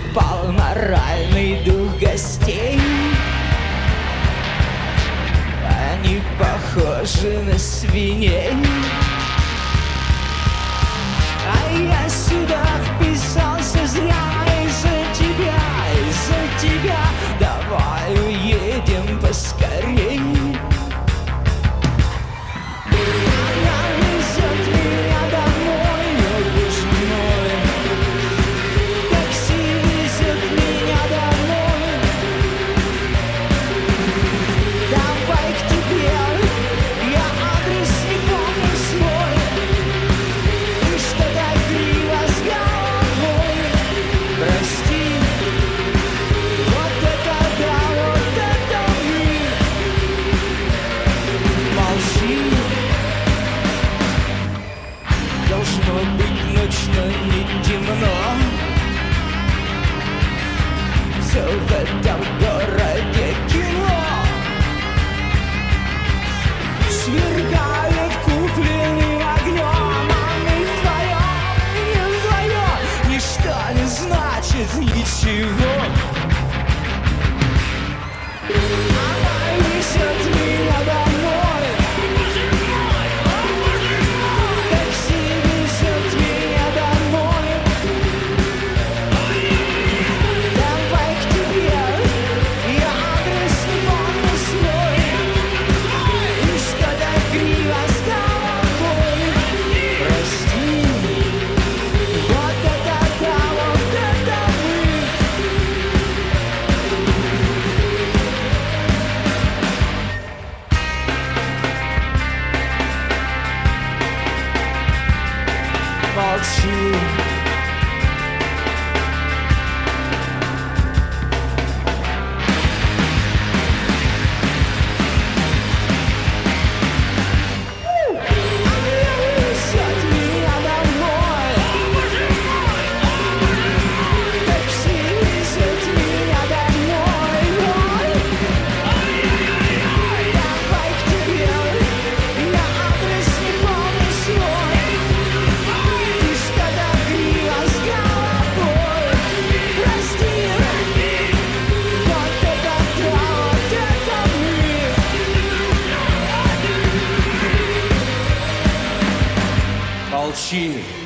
упал моральный дух гостей. Они похожи на свиней. А я сюда вписался зря из-за тебя. Давай уедем поскорей. Она везет меня домой, о боже мой. Такси везет меня домой. Давай к тебе, я адрес не помню свой. И что так криво с головой. Прости, вот это да, вот это мы. Молчи. Должно быть ночь, но не темно. Все в этом городе кино. Сверкает купленный огнем. А мы вдвоем, ничто не значит ничего. Она несет меня домой. Такси везет меня домой. Давай к тебе, я адрес не помню свой. И что так криво с головой. Прости, вот это да, вот это мы. Молчи. Везет меня домой. Такси везет меня домой. Давай к тебе, я адрес не помню свой. И что так криво с головой. Прости, вот это да, вот это мы. Молчи.